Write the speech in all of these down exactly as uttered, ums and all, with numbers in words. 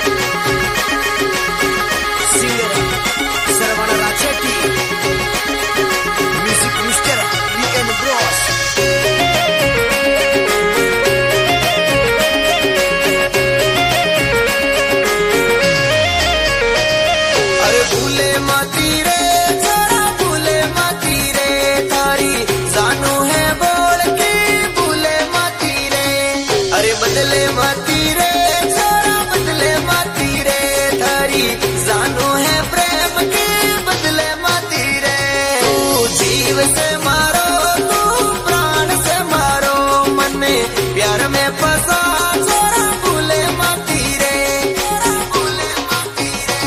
बदले माती रे छोरा बदले माती रे थारी जानो है प्रेम के बदले माती रे। तू जीव से मारो तू प्राण से मारो मन में प्यार में फंसा छोरा भूले माती रे भूले माती रे।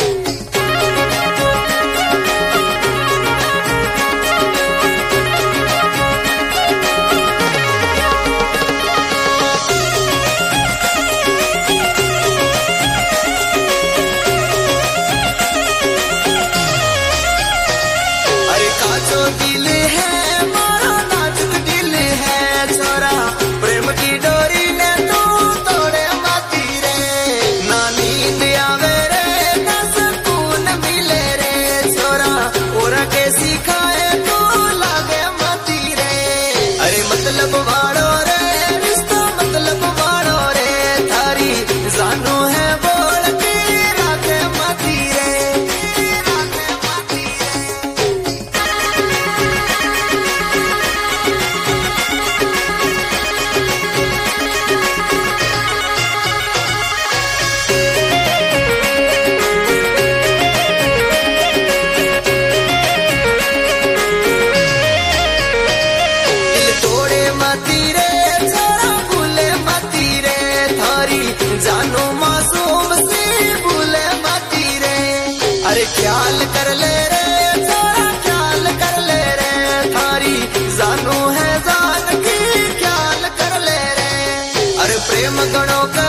दिल है मारा नाजुक दिल है छोरा प्रेम की डोरी ने तू तोड़े माती रे। ना नींद आवे रे ना सुकून मिले रे छोरा और के सिखाए तू लागे माती रे। अरे मतलब वाड़ो रे रिश्ता मतलब वाड़ो रे थारी जानू है बोल के राखे माती रे राखे माती रे। जानो मासूम सी भूले माती रे। अरे ख्याल कर ले रे छोरा ख्याल कर ले रे थारी जानू है जान की ख्याल कर ले रे। अरे प्रेम गणों का